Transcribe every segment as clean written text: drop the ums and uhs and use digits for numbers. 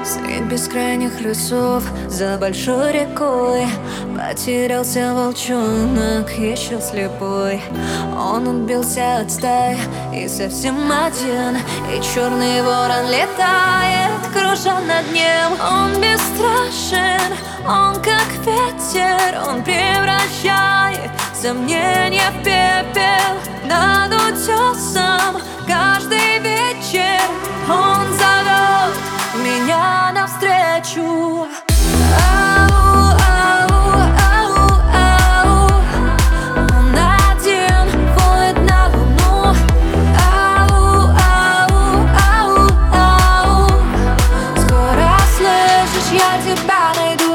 Средь бескрайних лесов, за большой рекой потерялся волчонок, еще слепой. Он отбился от стаи и совсем один, и черный ворон летает, кружа над ним. Он бесстрашен, он как ветер, он превращает сомнения в пепел. Над утесом каждый вечер он зовет меня навстречу. Ау, ау, ау, ау. Он один воет на луну. Ау, ау, ау, ау. Скоро слышишь, я тебя найду.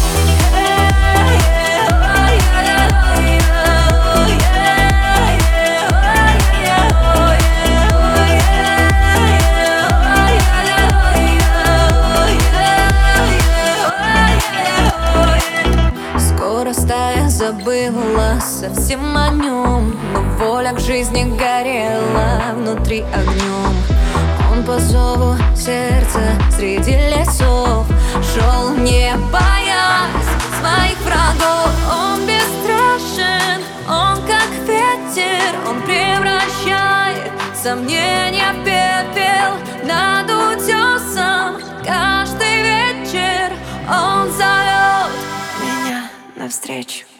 Стая забыла совсем о нем, но воля к жизни горела внутри огнем. Он по зову сердца среди лесов шел, не боясь своих врагов. Он бесстрашен, он как ветер, он превращает сомнения в пепел. Над утесом каждый вечер он зовет меня навстречу.